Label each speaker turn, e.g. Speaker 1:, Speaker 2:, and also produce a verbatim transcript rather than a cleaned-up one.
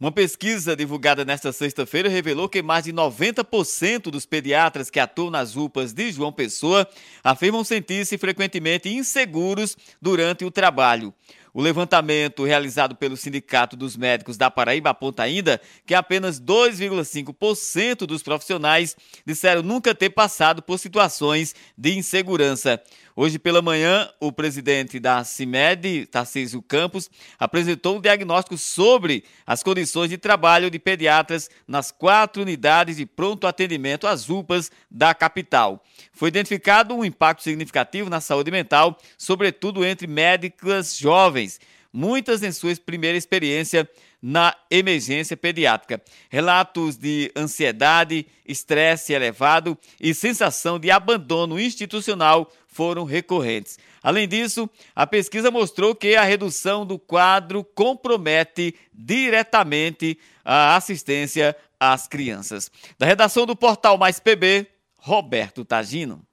Speaker 1: Uma pesquisa divulgada nesta sexta-feira revelou que mais de noventa por cento dos pediatras que atuam nas U P As de João Pessoa afirmam sentir-se frequentemente inseguros durante o trabalho. O levantamento realizado pelo Sindicato dos Médicos da Paraíba aponta ainda que apenas dois vírgula cinco por cento dos profissionais disseram nunca ter passado por situações de insegurança. Hoje pela manhã, o presidente da CIMED, Tarcísio Campos, apresentou um diagnóstico sobre as condições de trabalho de pediatras nas quatro unidades de pronto atendimento, as U P As da capital. Foi identificado um impacto significativo na saúde mental, sobretudo entre médicas jovens, muitas em sua primeira experiência na emergência pediátrica. Relatos de ansiedade, estresse elevado e sensação de abandono institucional foram recorrentes. Além disso, a pesquisa mostrou que a redução do quadro compromete diretamente a assistência às crianças. Da redação do Portal Mais P B, Roberto Tagino.